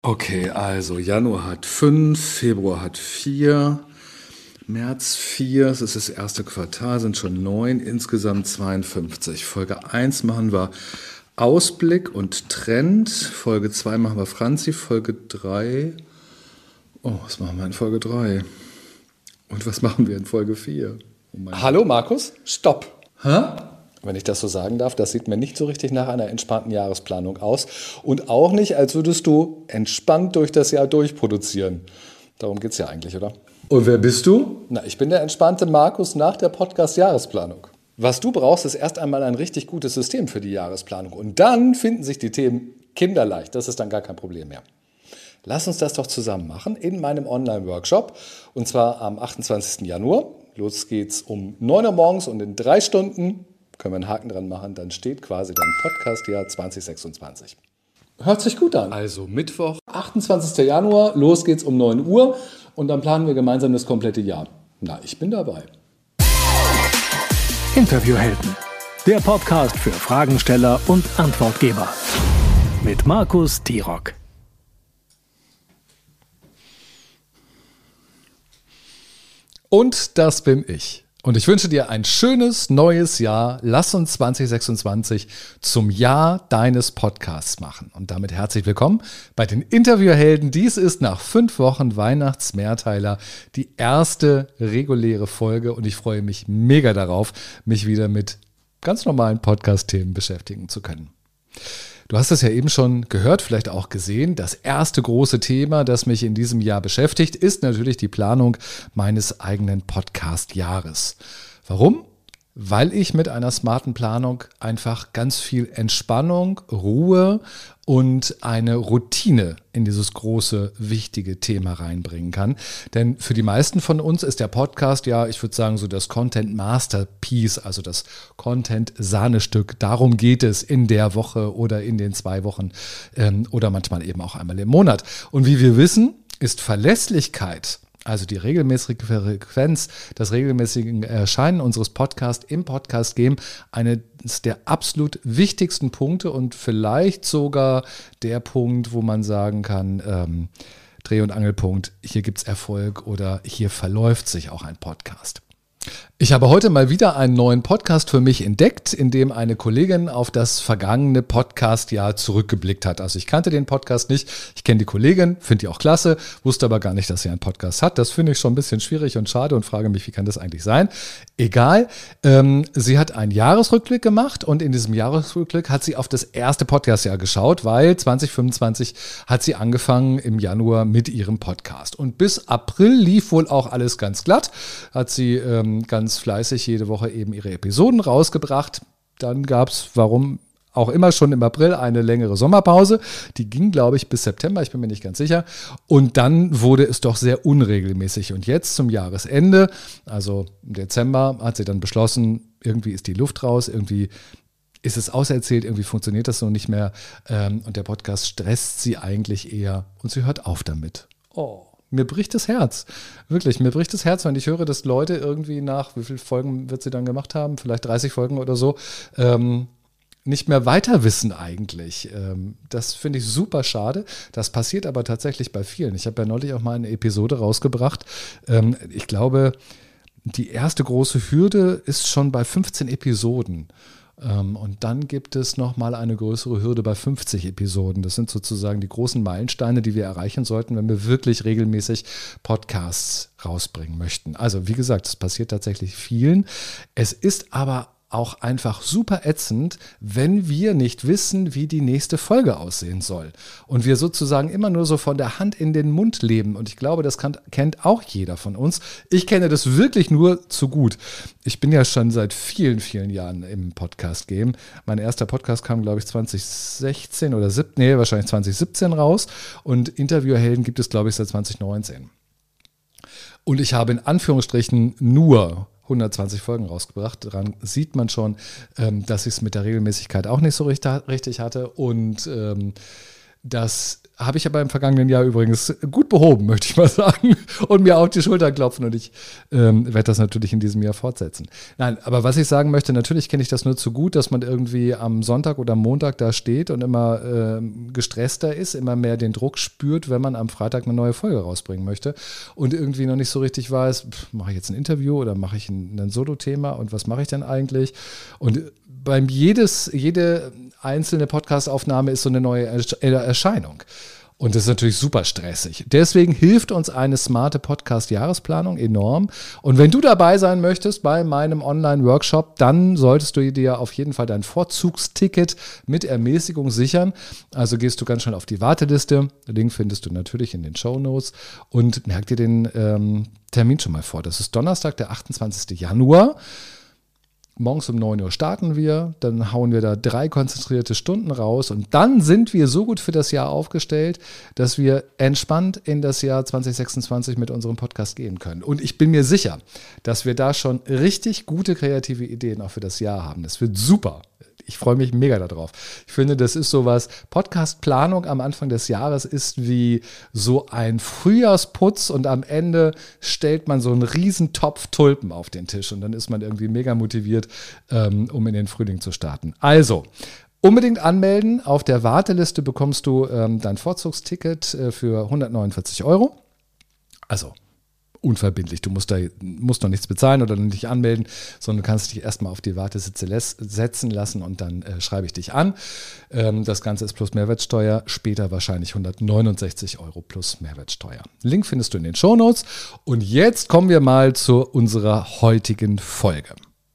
Okay, also Januar hat 5, Februar hat 4, März 4, es ist das erste Quartal, sind schon 9, insgesamt 52. Folge 1 machen wir Ausblick und Trend, Folge 2 machen wir Franzi, Folge 3, was machen wir in Folge 3? Und was machen wir in Folge 4? Hallo Markus, stopp. Hä? Wenn ich das so sagen darf, das sieht mir nicht so richtig nach einer entspannten Jahresplanung aus. Und auch nicht, als würdest du entspannt durch das Jahr durchproduzieren. Darum geht es ja eigentlich, oder? Und wer bist du? Na, ich bin der entspannte Markus nach der Podcast-Jahresplanung. Was du brauchst, ist erst einmal ein richtig gutes System für die Jahresplanung. Und dann finden sich die Themen kinderleicht. Das ist dann gar kein Problem mehr. Lass uns das doch zusammen machen in meinem Online-Workshop. Und zwar am 28. Januar. Los geht's um 9 Uhr morgens und in 3 Stunden können wir einen Haken dran machen, dann steht quasi dein Podcast-Jahr 2026. Hört sich gut an. Also Mittwoch, 28. Januar, los geht's um 9 Uhr und dann planen wir gemeinsam das komplette Jahr. Na, ich bin dabei. Interviewhelden, der Podcast für Fragensteller und Antwortgeber. Mit Markus Tirok. Und das bin ich. Und ich wünsche dir ein schönes neues Jahr. Lass uns 2026 zum Jahr deines Podcasts machen. Und damit herzlich willkommen bei den Interviewhelden. Dies ist nach 5 Wochen Weihnachtsmehrteiler die erste reguläre Folge. Und ich freue mich mega darauf, mich wieder mit ganz normalen Podcast-Themen beschäftigen zu können. Du hast es ja eben schon gehört, vielleicht auch gesehen. Das erste große Thema, das mich in diesem Jahr beschäftigt, ist natürlich die Planung meines eigenen Podcast-Jahres. Warum? Weil ich mit einer smarten Planung einfach ganz viel Entspannung, Ruhe und eine Routine in dieses große, wichtige Thema reinbringen kann. Denn für die meisten von uns ist der Podcast ja, ich würde sagen, so das Content Masterpiece, also das Content Sahnestück. Darum geht es in der Woche oder in den 2 Wochen oder manchmal eben auch einmal im Monat. Und wie wir wissen, ist Verlässlichkeit, also die regelmäßige Frequenz, das regelmäßige Erscheinen unseres Podcasts im Podcast-Game, eines der absolut wichtigsten Punkte und vielleicht sogar der Punkt, wo man sagen kann, Dreh- und Angelpunkt, hier gibt es Erfolg oder hier verläuft sich auch ein Podcast. Ich habe heute mal wieder einen neuen Podcast für mich entdeckt, in dem eine Kollegin auf das vergangene Podcast-Jahr zurückgeblickt hat. Also ich kannte den Podcast nicht, ich kenne die Kollegin, finde die auch klasse, wusste aber gar nicht, dass sie einen Podcast hat. Das finde ich schon ein bisschen schwierig und schade und frage mich, wie kann das eigentlich sein? Egal, sie hat einen Jahresrückblick gemacht und in diesem Jahresrückblick hat sie auf das erste Podcast-Jahr geschaut, weil 2025 hat sie angefangen im Januar mit ihrem Podcast. Und bis April lief wohl auch alles ganz glatt, hat sie ganz fleißig jede Woche eben ihre Episoden rausgebracht. Dann gab es, warum auch immer, schon im April eine längere Sommerpause. Die ging, glaube ich, bis September, ich bin mir nicht ganz sicher. Und dann wurde es doch sehr unregelmäßig. Und jetzt zum Jahresende, also im Dezember, hat sie dann beschlossen, irgendwie ist die Luft raus, irgendwie ist es auserzählt, irgendwie funktioniert das so nicht mehr. Und der Podcast stresst sie eigentlich eher und sie hört auf damit. Oh. Mir bricht das Herz. Wirklich, mir bricht das Herz, wenn ich höre, dass Leute irgendwie nach, wie viele Folgen wird sie dann gemacht haben? Vielleicht 30 Folgen oder so, nicht mehr weiter wissen eigentlich. Das finde ich super schade. Das passiert aber tatsächlich bei vielen. Ich habe ja neulich auch mal eine Episode rausgebracht. Ich glaube, die erste große Hürde ist schon bei 15 Episoden. Und dann gibt es nochmal eine größere Hürde bei 50 Episoden. Das sind sozusagen die großen Meilensteine, die wir erreichen sollten, wenn wir wirklich regelmäßig Podcasts rausbringen möchten. Also wie gesagt, es passiert tatsächlich vielen. Es ist aber auch einfach super ätzend, wenn wir nicht wissen, wie die nächste Folge aussehen soll. Und wir sozusagen immer nur so von der Hand in den Mund leben. Und ich glaube, das kennt auch jeder von uns. Ich kenne das wirklich nur zu gut. Ich bin ja schon seit vielen, vielen Jahren im Podcast-Game. Mein erster Podcast kam, glaube ich, 2016 oder wahrscheinlich 2017 raus. Und Interviewhelden gibt es, glaube ich, seit 2019. Und ich habe in Anführungsstrichen nur 120 Folgen rausgebracht. Daran sieht man schon, dass ich es mit der Regelmäßigkeit auch nicht so richtig hatte. Und Das habe ich aber im vergangenen Jahr übrigens gut behoben, möchte ich mal sagen, und mir auf die Schulter klopfen, und ich werde das natürlich in diesem Jahr fortsetzen. Nein, aber was ich sagen möchte, natürlich kenne ich das nur zu gut, dass man irgendwie am Sonntag oder Montag da steht und immer gestresster ist, immer mehr den Druck spürt, wenn man am Freitag eine neue Folge rausbringen möchte und irgendwie noch nicht so richtig weiß, mache ich jetzt ein Interview oder mache ich ein Solo-Thema und was mache ich denn eigentlich? Und jede einzelne Podcast-Aufnahme ist so eine neue Erscheinung. Und das ist natürlich super stressig. Deswegen hilft uns eine smarte Podcast-Jahresplanung enorm. Und wenn du dabei sein möchtest bei meinem Online-Workshop, dann solltest du dir auf jeden Fall dein Vorzugsticket mit Ermäßigung sichern. Also gehst du ganz schnell auf die Warteliste. Den Link findest du natürlich in den Shownotes. Und merk dir den Termin schon mal vor. Das ist Donnerstag, der 28. Januar. Morgens um 9 Uhr starten wir, dann hauen wir da 3 konzentrierte Stunden raus und dann sind wir so gut für das Jahr aufgestellt, dass wir entspannt in das Jahr 2026 mit unserem Podcast gehen können. Und ich bin mir sicher, dass wir da schon richtig gute kreative Ideen auch für das Jahr haben. Das wird super. Ich freue mich mega darauf. Ich finde, das ist sowas, Podcast-Planung am Anfang des Jahres ist wie so ein Frühjahrsputz und am Ende stellt man so einen riesen Topf Tulpen auf den Tisch und dann ist man irgendwie mega motiviert, um in den Frühling zu starten. Also, unbedingt anmelden. Auf der Warteliste bekommst du dein Vorzugsticket für 149 €. Also, unverbindlich. Du musst noch nichts bezahlen oder nicht anmelden, sondern du kannst dich erstmal auf die Warteliste setzen lassen und dann schreibe ich dich an. Das Ganze ist plus Mehrwertsteuer, später wahrscheinlich 169 € plus Mehrwertsteuer. Link findest du in den Shownotes. Und jetzt kommen wir mal zu unserer heutigen Folge.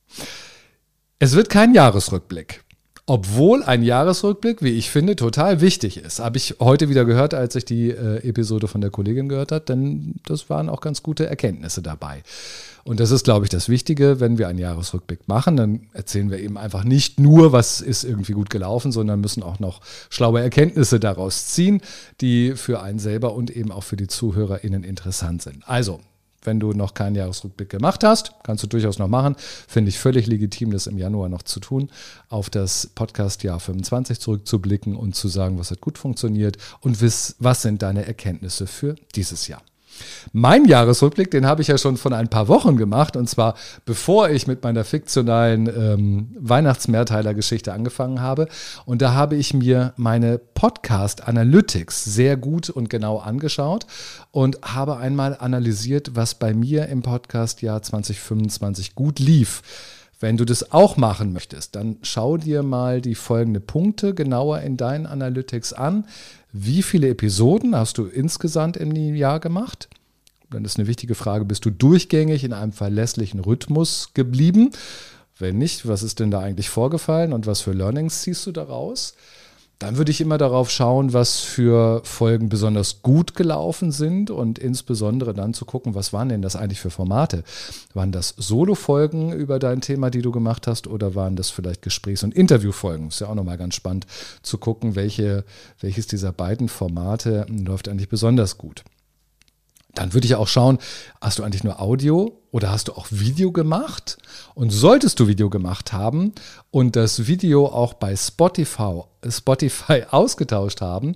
Es wird kein Jahresrückblick. Obwohl ein Jahresrückblick, wie ich finde, total wichtig ist. Habe ich heute wieder gehört, als ich die Episode von der Kollegin gehört habe, denn das waren auch ganz gute Erkenntnisse dabei. Und das ist, glaube ich, das Wichtige, wenn wir einen Jahresrückblick machen, dann erzählen wir eben einfach nicht nur, was ist irgendwie gut gelaufen, sondern müssen auch noch schlaue Erkenntnisse daraus ziehen, die für einen selber und eben auch für die ZuhörerInnen interessant sind. Also, wenn du noch keinen Jahresrückblick gemacht hast, kannst du durchaus noch machen. Finde ich völlig legitim, das im Januar noch zu tun, auf das Podcast-Jahr 25 zurückzublicken und zu sagen, was hat gut funktioniert und was sind deine Erkenntnisse für dieses Jahr. Mein Jahresrückblick, den habe ich ja schon vor ein paar Wochen gemacht, und zwar bevor ich mit meiner fiktionalen Weihnachtsmehrteiler-Geschichte angefangen habe. Und da habe ich mir meine Podcast-Analytics sehr gut und genau angeschaut und habe einmal analysiert, was bei mir im Podcast-Jahr 2025 gut lief. Wenn du das auch machen möchtest, dann schau dir mal die folgenden Punkte genauer in deinen Analytics an. Wie viele Episoden hast du insgesamt im Jahr gemacht? Dann ist eine wichtige Frage, bist du durchgängig in einem verlässlichen Rhythmus geblieben? Wenn nicht, was ist denn da eigentlich vorgefallen und was für Learnings ziehst du daraus? Dann würde ich immer darauf schauen, was für Folgen besonders gut gelaufen sind und insbesondere dann zu gucken, was waren denn das eigentlich für Formate? Waren das Solo-Folgen über dein Thema, die du gemacht hast, oder waren das vielleicht Gesprächs- und Interviewfolgen? Ist ja auch nochmal ganz spannend zu gucken, welches dieser beiden Formate läuft eigentlich besonders gut. Dann würde ich auch schauen, hast du eigentlich nur Audio oder hast du auch Video gemacht? Und solltest du Video gemacht haben und das Video auch bei Spotify ausgetauscht haben,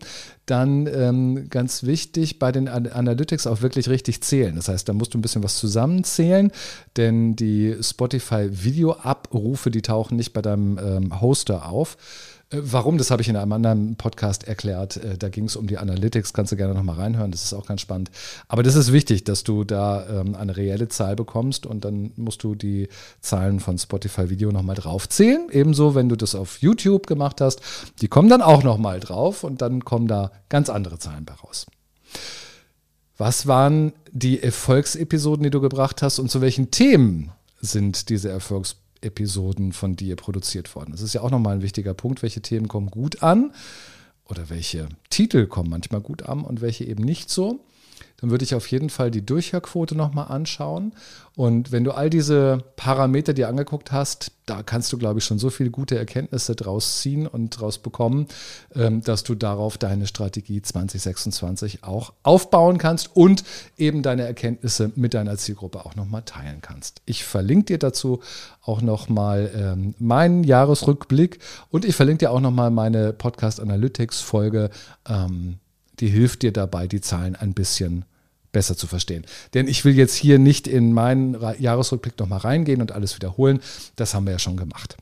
dann ganz wichtig, bei den Analytics auch wirklich richtig zählen. Das heißt, da musst du ein bisschen was zusammenzählen, denn die Spotify-Video-Abrufe, die tauchen nicht bei deinem Hoster auf. Warum, das habe ich in einem anderen Podcast erklärt. Da ging es um die Analytics, kannst du gerne nochmal reinhören, das ist auch ganz spannend. Aber das ist wichtig, dass du da eine reelle Zahl bekommst und dann musst du die Zahlen von Spotify Video nochmal draufzählen. Ebenso, wenn du das auf YouTube gemacht hast, die kommen dann auch nochmal drauf und dann kommen da ganz andere Zahlen bei raus. Was waren die Erfolgsepisoden, die du gebracht hast und zu welchen Themen sind diese Erfolgsepisoden von dir produziert worden? Das ist ja auch nochmal ein wichtiger Punkt. Welche Themen kommen gut an oder welche Titel kommen manchmal gut an und welche eben nicht so. dann würde ich auf jeden Fall die Durchhörquote nochmal anschauen. Und wenn du all diese Parameter dir angeguckt hast, da kannst du, glaube ich, schon so viele gute Erkenntnisse draus ziehen und draus bekommen, dass du darauf deine Strategie 2026 auch aufbauen kannst und eben deine Erkenntnisse mit deiner Zielgruppe auch nochmal teilen kannst. Ich verlinke dir dazu auch nochmal meinen Jahresrückblick und ich verlinke dir auch nochmal meine Podcast Analytics Folge, die hilft dir dabei, die Zahlen ein bisschen besser zu verstehen. Denn ich will jetzt hier nicht in meinen Jahresrückblick nochmal reingehen und alles wiederholen. Das haben wir ja schon gemacht.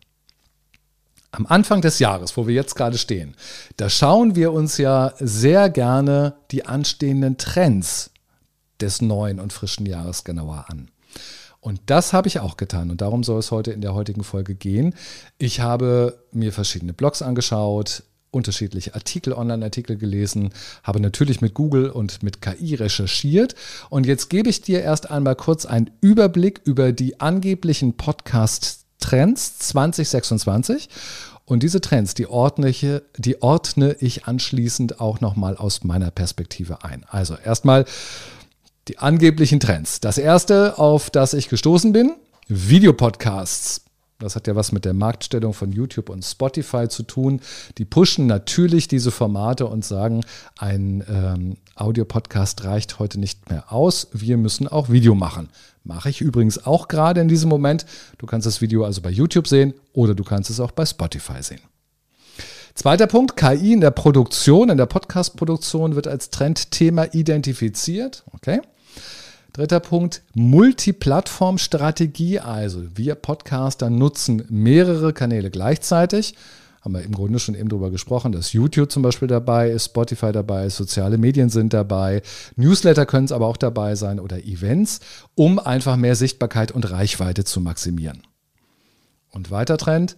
Am Anfang des Jahres, wo wir jetzt gerade stehen, da schauen wir uns ja sehr gerne die anstehenden Trends des neuen und frischen Jahres genauer an. Und das habe ich auch getan und darum soll es heute in der heutigen Folge gehen. Ich habe mir verschiedene Blogs angeschaut, unterschiedliche Online-Artikel gelesen, habe natürlich mit Google und mit KI recherchiert und jetzt gebe ich dir erst einmal kurz einen Überblick über die angeblichen Podcast-Trends 2026 und diese Trends, die ordne ich anschließend auch nochmal aus meiner Perspektive ein. Also erstmal die angeblichen Trends. Das erste, auf das ich gestoßen bin, Videopodcasts. Das hat ja was mit der Marktstellung von YouTube und Spotify zu tun. Die pushen natürlich diese Formate und sagen, ein Audiopodcast reicht heute nicht mehr aus. Wir müssen auch Video machen. Mache ich übrigens auch gerade in diesem Moment. Du kannst das Video also bei YouTube sehen oder du kannst es auch bei Spotify sehen. Zweiter Punkt, KI in der Produktion, in der Podcast-Produktion wird als Trendthema identifiziert. Okay. Dritter Punkt, Multiplattform-Strategie, also wir Podcaster nutzen mehrere Kanäle gleichzeitig. Haben wir im Grunde schon eben drüber gesprochen, dass YouTube zum Beispiel dabei ist, Spotify dabei ist, soziale Medien sind dabei, Newsletter können es aber auch dabei sein oder Events, um einfach mehr Sichtbarkeit und Reichweite zu maximieren. Und weiterer Trend,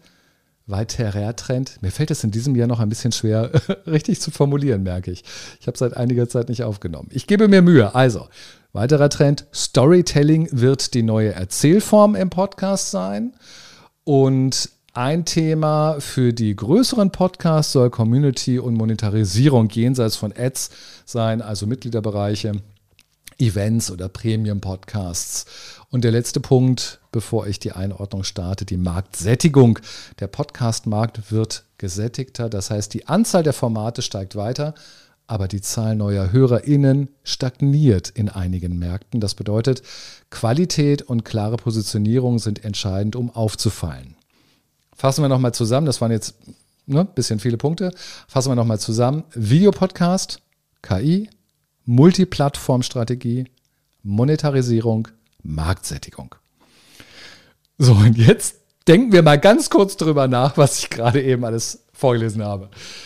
mir fällt es in diesem Jahr noch ein bisschen schwer, richtig zu formulieren, merke ich. Ich habe seit einiger Zeit nicht aufgenommen. Ich gebe mir Mühe. Also, weiterer Trend, Storytelling wird die neue Erzählform im Podcast sein. Und ein Thema für die größeren Podcasts soll Community und Monetarisierung jenseits von Ads sein, also Mitgliederbereiche, Events oder Premium-Podcasts. Und der letzte Punkt, bevor ich die Einordnung starte, die Marktsättigung. Der Podcast-Markt wird gesättigter, das heißt, die Anzahl der Formate steigt weiter, aber die Zahl neuer HörerInnen stagniert in einigen Märkten. Das bedeutet, Qualität und klare Positionierung sind entscheidend, um aufzufallen. Fassen wir nochmal zusammen, das waren jetzt ein bisschen viele Punkte. Fassen wir nochmal zusammen. Videopodcast, KI, Multiplattformstrategie, Monetarisierung, Marktsättigung. So, und jetzt denken wir mal ganz kurz drüber nach, was ich gerade eben alles vorgelesen habe.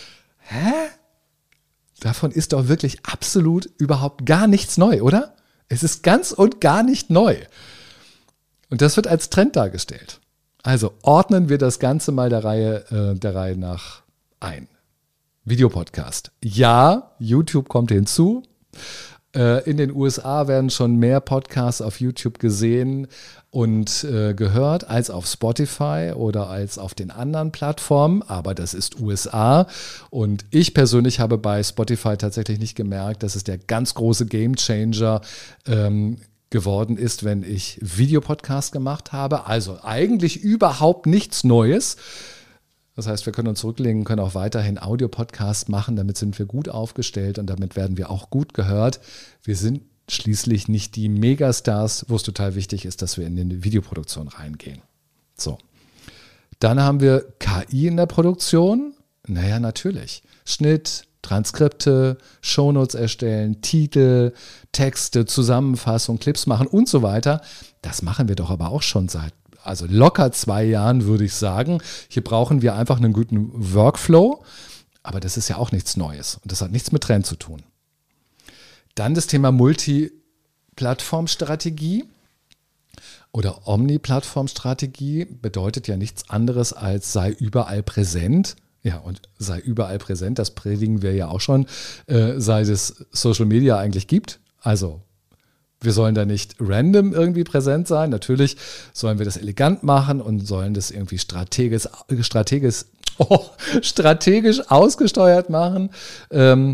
Davon ist doch wirklich absolut überhaupt gar nichts neu, oder? Es ist ganz und gar nicht neu. Und das wird als Trend dargestellt. Also ordnen wir das Ganze mal der Reihe nach ein. Videopodcast. Ja, YouTube kommt hinzu. In den USA werden schon mehr Podcasts auf YouTube gesehen und gehört als auf Spotify oder als auf den anderen Plattformen, aber das ist USA und ich persönlich habe bei Spotify tatsächlich nicht gemerkt, dass es der ganz große Gamechanger geworden ist, wenn ich Videopodcast gemacht habe, also eigentlich überhaupt nichts Neues. Das heißt, wir können uns zurücklegen, können auch weiterhin Audio-Podcasts machen, damit sind wir gut aufgestellt und damit werden wir auch gut gehört. Wir sind schließlich nicht die Megastars, wo es total wichtig ist, dass wir in die Videoproduktion reingehen. So, dann haben wir KI in der Produktion. Naja, natürlich. Schnitt, Transkripte, Shownotes erstellen, Titel, Texte, Zusammenfassung, Clips machen und so weiter. Das machen wir doch aber auch schon seit locker 2 Jahren, würde ich sagen. Hier brauchen wir einfach einen guten Workflow, aber das ist ja auch nichts Neues und das hat nichts mit Trend zu tun. Dann das Thema Multiplattformstrategie oder Omniplattformstrategie bedeutet ja nichts anderes als sei überall präsent. Ja, und sei überall präsent, das predigen wir ja auch schon, seit es Social Media eigentlich gibt. Also wir sollen da nicht random irgendwie präsent sein. Natürlich sollen wir das elegant machen und sollen das irgendwie strategisch ausgesteuert machen.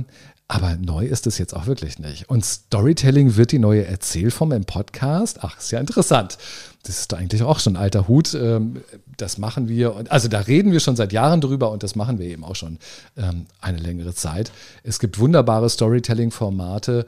Aber neu ist es jetzt auch wirklich nicht. Und Storytelling wird die neue Erzählform im Podcast. Ach, ist ja interessant. Das ist doch eigentlich auch schon ein alter Hut. Das machen wir. Also da reden wir schon seit Jahren drüber und das machen wir eben auch schon eine längere Zeit. Es gibt wunderbare Storytelling-Formate,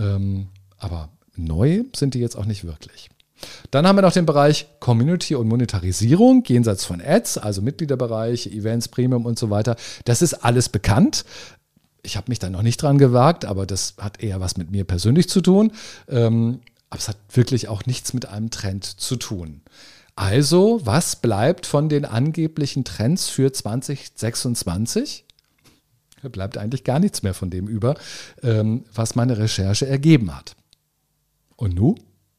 aber neu sind die jetzt auch nicht wirklich. Dann haben wir noch den Bereich Community und Monetarisierung, jenseits von Ads, also Mitgliederbereich, Events, Premium und so weiter. Das ist alles bekannt. Ich habe mich da noch nicht dran gewagt, aber das hat eher was mit mir persönlich zu tun. Aber es hat wirklich auch nichts mit einem Trend zu tun. Also, was bleibt von den angeblichen Trends für 2026? Da bleibt eigentlich gar nichts mehr von dem über, was meine Recherche ergeben hat. Und nun?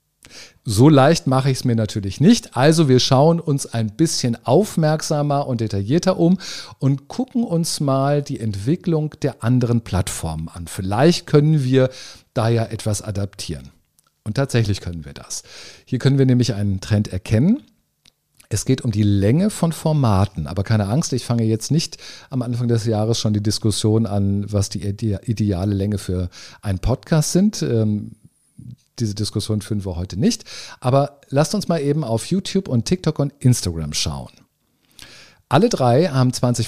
So leicht mache ich es mir natürlich nicht. Also wir schauen uns ein bisschen aufmerksamer und detaillierter um und gucken uns mal die Entwicklung der anderen Plattformen an. Vielleicht können wir da ja etwas adaptieren. Und tatsächlich können wir das. Hier können wir nämlich einen Trend erkennen. Es geht um die Länge von Formaten. Aber keine Angst, ich fange jetzt nicht am Anfang des Jahres schon die Diskussion an, was die ideale Länge für einen Podcast sind. Diese Diskussion führen wir heute nicht. Aber lasst uns mal eben auf YouTube und TikTok und Instagram schauen. Alle drei haben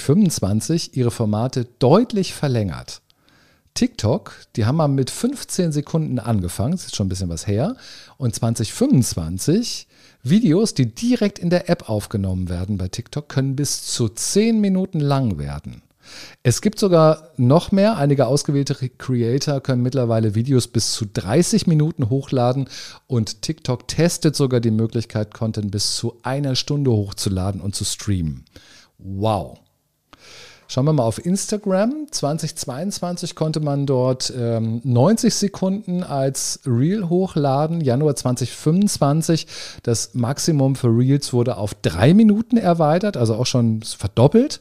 2025 ihre Formate deutlich verlängert. TikTok, die haben mal mit 15 Sekunden angefangen, das ist schon ein bisschen was her. Und 2025 Videos, die direkt in der App aufgenommen werden bei TikTok, können bis zu 10 Minuten lang werden. Es gibt sogar noch mehr. Einige ausgewählte Creator können mittlerweile Videos bis zu 30 Minuten hochladen und TikTok testet sogar die Möglichkeit, Content bis zu 1 Stunde hochzuladen und zu streamen. Wow! Schauen wir mal auf Instagram. 2022 konnte man dort 90 Sekunden als Reel hochladen. Januar 2025, das Maximum für Reels wurde auf 3 Minuten erweitert, also auch schon verdoppelt.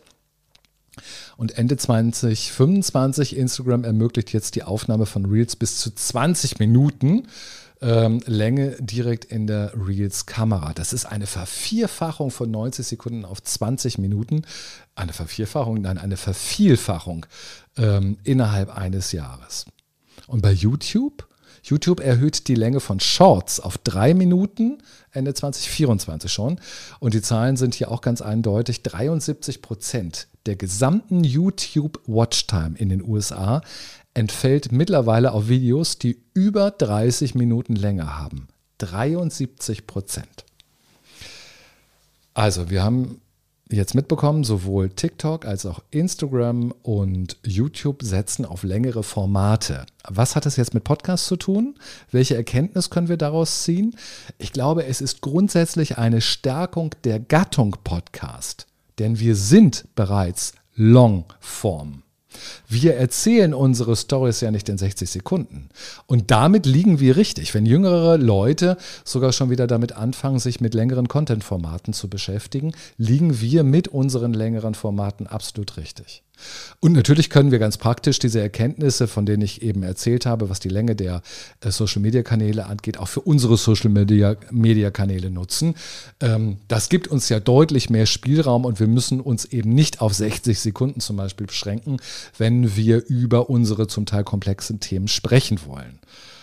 Und Ende 2025, Instagram ermöglicht jetzt die Aufnahme von Reels bis zu 20 Minuten Länge direkt in der Reels-Kamera. Das ist eine Vervierfachung von 90 Sekunden auf 20 Minuten. Eine Vervierfachung? Nein, eine Vervielfachung innerhalb eines Jahres. Und bei YouTube? YouTube erhöht die Länge von Shorts auf 3 Minuten, Ende 2024 schon. Und die Zahlen sind hier auch ganz eindeutig. 73% der gesamten YouTube-Watchtime in den USA entfällt mittlerweile auf Videos, die über 30 Minuten Länge haben. 73%. Also wir haben jetzt mitbekommen, sowohl TikTok als auch Instagram und YouTube setzen auf längere Formate. Was hat das jetzt mit Podcasts zu tun? Welche Erkenntnis können wir daraus ziehen? Ich glaube, es ist grundsätzlich eine Stärkung der Gattung Podcast, denn wir sind bereits Longform. Wir erzählen unsere Storys ja nicht in 60 Sekunden. Und damit liegen wir richtig. Wenn jüngere Leute sogar schon wieder damit anfangen, sich mit längeren Content-Formaten zu beschäftigen, liegen wir mit unseren längeren Formaten absolut richtig. Und natürlich können wir ganz praktisch diese Erkenntnisse, von denen ich eben erzählt habe, was die Länge der Social-Media-Kanäle angeht, auch für unsere Social-Media-Kanäle nutzen. Das gibt uns ja deutlich mehr Spielraum und wir müssen uns eben nicht auf 60 Sekunden zum Beispiel beschränken, wenn wir über unsere zum Teil komplexen Themen sprechen wollen.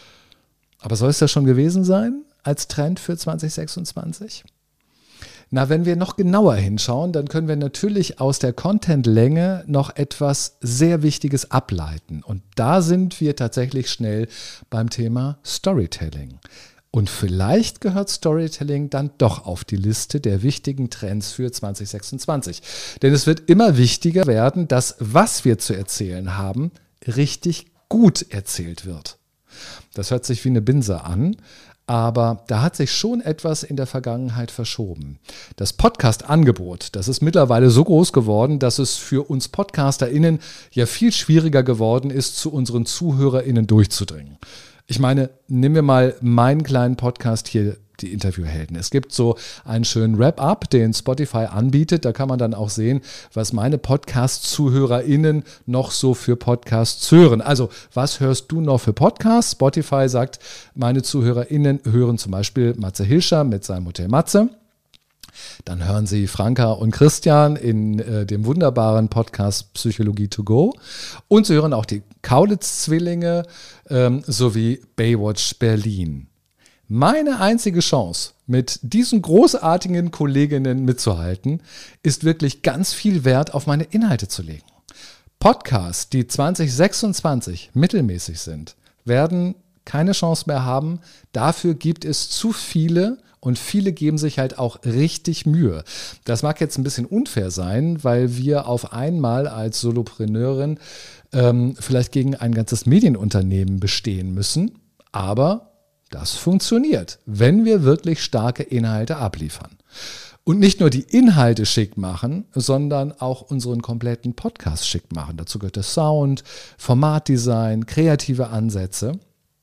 Aber soll es das schon gewesen sein als Trend für 2026? Na, wenn wir noch genauer hinschauen, dann können wir natürlich aus der Content-Länge noch etwas sehr Wichtiges ableiten. Und da sind wir tatsächlich schnell beim Thema Storytelling. Und vielleicht gehört Storytelling dann doch auf die Liste der wichtigen Trends für 2026. Denn es wird immer wichtiger werden, dass, was wir zu erzählen haben, richtig gut erzählt wird. Das hört sich wie eine Binse an. Aber da hat sich schon etwas in der Vergangenheit verschoben. Das Podcast-Angebot, das ist mittlerweile so groß geworden, dass es für uns PodcasterInnen ja viel schwieriger geworden ist, zu unseren ZuhörerInnen durchzudringen. Ich meine, nehmen wir mal meinen kleinen Podcast hier, die Interviewhelden. Es gibt so einen schönen Wrap-up, den Spotify anbietet. Da kann man dann auch sehen, was meine Podcast-ZuhörerInnen noch so für Podcasts hören. Also, was hörst du noch für Podcasts? Spotify sagt, meine ZuhörerInnen hören zum Beispiel Matze Hilscher mit seinem Hotel Matze. Dann hören Sie Franka und Christian in dem wunderbaren Podcast Psychologie to go. Und Sie hören auch die Kaulitz-Zwillinge sowie Baywatch Berlin. Meine einzige Chance, mit diesen großartigen Kolleginnen mitzuhalten, ist wirklich ganz viel Wert auf meine Inhalte zu legen. Podcasts, die 2026 mittelmäßig sind, werden keine Chance mehr haben. Dafür gibt es zu viele und viele geben sich halt auch richtig Mühe. Das mag jetzt ein bisschen unfair sein, weil wir auf einmal als Solopreneurin vielleicht gegen ein ganzes Medienunternehmen bestehen müssen, aber das funktioniert, wenn wir wirklich starke Inhalte abliefern. Und nicht nur die Inhalte schick machen, sondern auch unseren kompletten Podcast schick machen. Dazu gehört der Sound, Formatdesign, kreative Ansätze.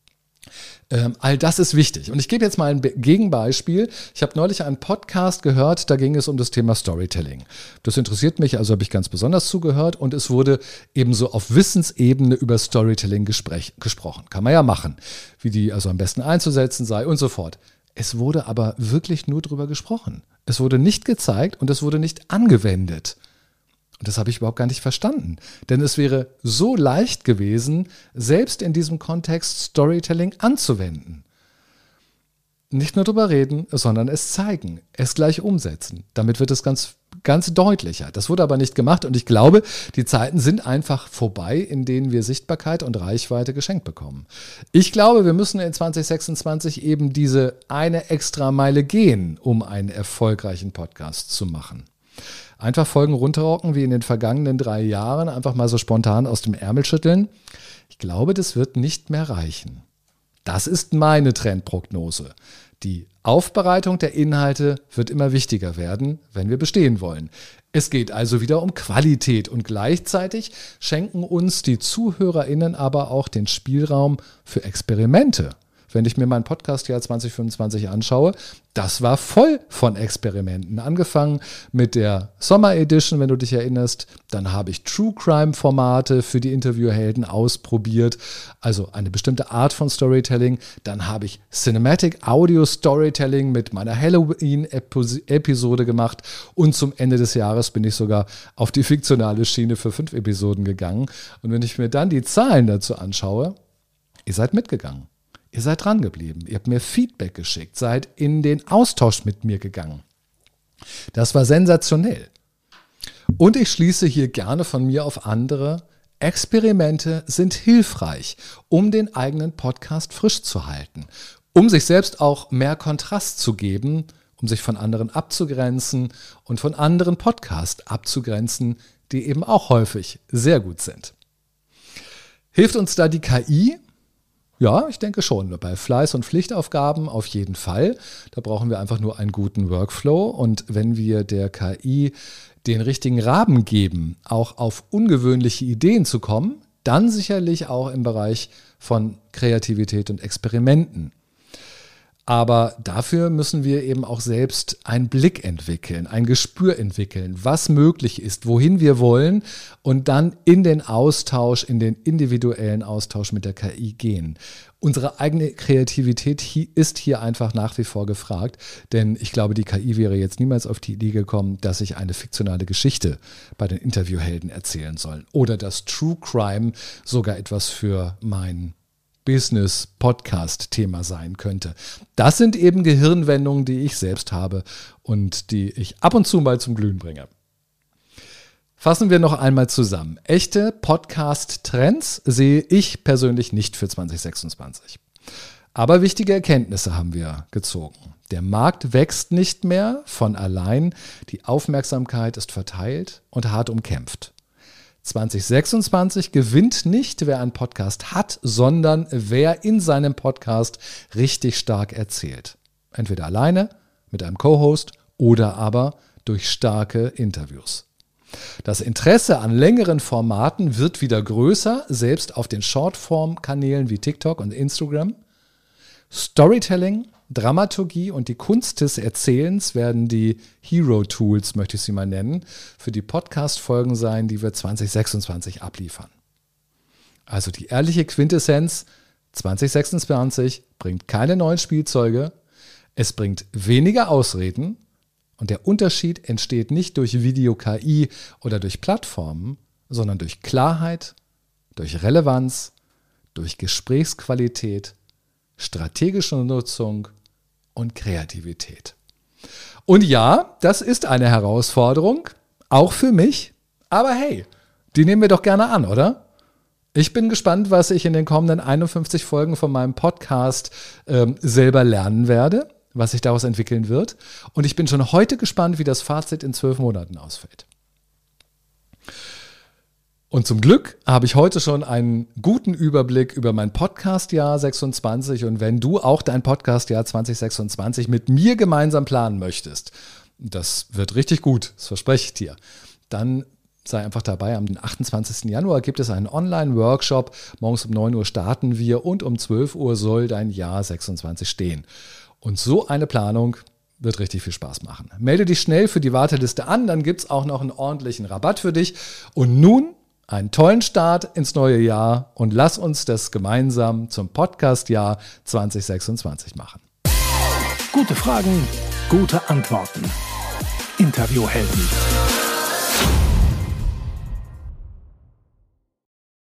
All das ist wichtig. Und ich gebe jetzt mal ein Gegenbeispiel. Ich habe neulich einen Podcast gehört, da ging es um das Thema Storytelling. Das interessiert mich, also habe ich ganz besonders zugehört. Und es wurde ebenso auf Wissensebene über Storytelling gesprochen. Kann man ja machen, wie die also am besten einzusetzen sei und so fort. Es wurde aber wirklich nur drüber gesprochen. Es wurde nicht gezeigt und es wurde nicht angewendet. Und das habe ich überhaupt gar nicht verstanden. Denn es wäre so leicht gewesen, selbst in diesem Kontext Storytelling anzuwenden. Nicht nur drüber reden, sondern es zeigen, es gleich umsetzen. Damit wird es ganz deutlicher. Das wurde aber nicht gemacht und ich glaube, die Zeiten sind einfach vorbei, in denen wir Sichtbarkeit und Reichweite geschenkt bekommen. Ich glaube, wir müssen in 2026 eben diese eine Extrameile gehen, um einen erfolgreichen Podcast zu machen. Einfach Folgen runterrocken wie in den vergangenen 3 Jahren, einfach mal so spontan aus dem Ärmel schütteln. Ich glaube, das wird nicht mehr reichen. Das ist meine Trendprognose. Die Aufbereitung der Inhalte wird immer wichtiger werden, wenn wir bestehen wollen. Es geht also wieder um Qualität und gleichzeitig schenken uns die ZuhörerInnen aber auch den Spielraum für Experimente. Wenn ich mir mein Podcast-Jahr 2025 anschaue, das war voll von Experimenten. Angefangen mit der Sommer Edition, wenn du dich erinnerst. Dann habe ich True Crime-Formate für die Interviewhelden ausprobiert, also eine bestimmte Art von Storytelling. Dann habe ich Cinematic Audio Storytelling mit meiner Halloween-Episode gemacht. Und zum Ende des Jahres bin ich sogar auf die fiktionale Schiene für 5 Episoden gegangen. Und wenn ich mir dann die Zahlen dazu anschaue, ihr seid mitgegangen. Ihr seid dran geblieben, ihr habt mir Feedback geschickt, seid in den Austausch mit mir gegangen. Das war sensationell. Und ich schließe hier gerne von mir auf andere. Experimente sind hilfreich, um den eigenen Podcast frisch zu halten, um sich selbst auch mehr Kontrast zu geben, um sich von anderen abzugrenzen und von anderen Podcasts abzugrenzen, die eben auch häufig sehr gut sind. Hilft uns da die KI? Ja, ich denke schon. Bei Fleiß- und Pflichtaufgaben auf jeden Fall. Da brauchen wir einfach nur einen guten Workflow. Und wenn wir der KI den richtigen Rahmen geben, auch auf ungewöhnliche Ideen zu kommen, dann sicherlich auch im Bereich von Kreativität und Experimenten. Aber dafür müssen wir eben auch selbst einen Blick entwickeln, ein Gespür entwickeln, was möglich ist, wohin wir wollen und dann in den Austausch, in den individuellen Austausch mit der KI gehen. Unsere eigene Kreativität ist hier einfach nach wie vor gefragt, denn ich glaube, die KI wäre jetzt niemals auf die Idee gekommen, dass ich eine fiktionale Geschichte bei den Interviewhelden erzählen soll oder dass True Crime sogar etwas für mein Business-Podcast-Thema sein könnte. Das sind eben Gehirnwendungen, die ich selbst habe und die ich ab und zu mal zum Glühen bringe. Fassen wir noch einmal zusammen. Echte Podcast-Trends sehe ich persönlich nicht für 2026. Aber wichtige Erkenntnisse haben wir gezogen. Der Markt wächst nicht mehr von allein, die Aufmerksamkeit ist verteilt und hart umkämpft. 2026 gewinnt nicht, wer einen Podcast hat, sondern wer in seinem Podcast richtig stark erzählt. Entweder alleine, mit einem Co-Host oder aber durch starke Interviews. Das Interesse an längeren Formaten wird wieder größer, selbst auf den Shortform-Kanälen wie TikTok und Instagram. Storytelling, Dramaturgie und die Kunst des Erzählens werden die Hero-Tools, möchte ich sie mal nennen, für die Podcast-Folgen sein, die wir 2026 abliefern. Also die ehrliche Quintessenz, 2026 bringt keine neuen Spielzeuge, es bringt weniger Ausreden Und der Unterschied entsteht nicht durch Video-KI oder durch Plattformen, sondern durch Klarheit, durch Relevanz, durch Gesprächsqualität, strategische Nutzung und Kreativität. Und ja, das ist eine Herausforderung, auch für mich. Aber hey, die nehmen wir doch gerne an, oder? Ich bin gespannt, was ich in den kommenden 51 Folgen von meinem Podcast selber lernen werde, was sich daraus entwickeln wird. Und ich bin schon heute gespannt, wie das Fazit in 12 Monaten ausfällt. Und zum Glück habe ich heute schon einen guten Überblick über mein Podcast-Jahr 26. Und wenn du auch dein Podcast-Jahr 2026 mit mir gemeinsam planen möchtest, das wird richtig gut, das verspreche ich dir, dann sei einfach dabei. Am 28. Januar gibt es einen Online-Workshop. Morgens um 9 Uhr starten wir und um 12 Uhr soll dein Jahr 26 stehen. Und so eine Planung wird richtig viel Spaß machen. Melde dich schnell für die Warteliste an, dann gibt es auch noch einen ordentlichen Rabatt für dich. Und nun einen tollen Start ins neue Jahr und lass uns das gemeinsam zum Podcast-Jahr 2026 machen. Gute Fragen, gute Antworten. Interviewhelden.